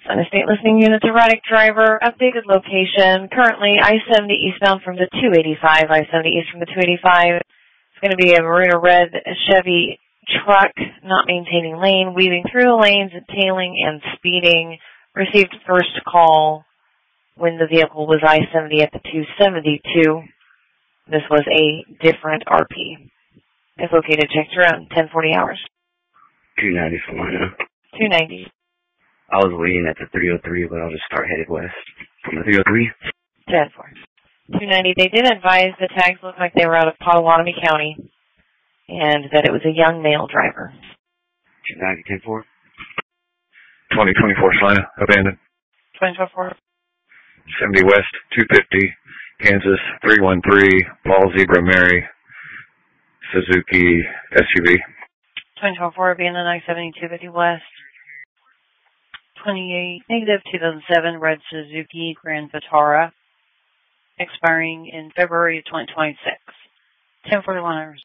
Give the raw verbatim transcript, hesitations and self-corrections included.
Sunny State Listening Units, erratic driver, updated location. Currently, I seventy eastbound from the two eighty-five, I seventy east from the two eighty-five. It's going to be a Marina Red Chevy truck not maintaining lane, weaving through the lanes, tailing and speeding. Received first call when the vehicle was I seventy at the two seventy-two. This was a different R P. It's located, checked around ten forty hours. two ninety Salina. two ninety. I was waiting at the three oh three, but I'll just start headed west from the three oh three. ten four. two ninety. They did advise the tags looked like they were out of Potawatomi County and that it was a young male driver. two ninety, ten four. twenty twenty-four Salina, abandoned. twenty twenty-four. seventy west, two fifty, Kansas, three one three, Paul Zebra Mary, Suzuki S U V. twenty twenty-four, abandoned I seventy, two fifty west. twenty-eight, negative two thousand seven, red Suzuki Grand Vitara, expiring in February of twenty twenty-six. ten forty-one hours.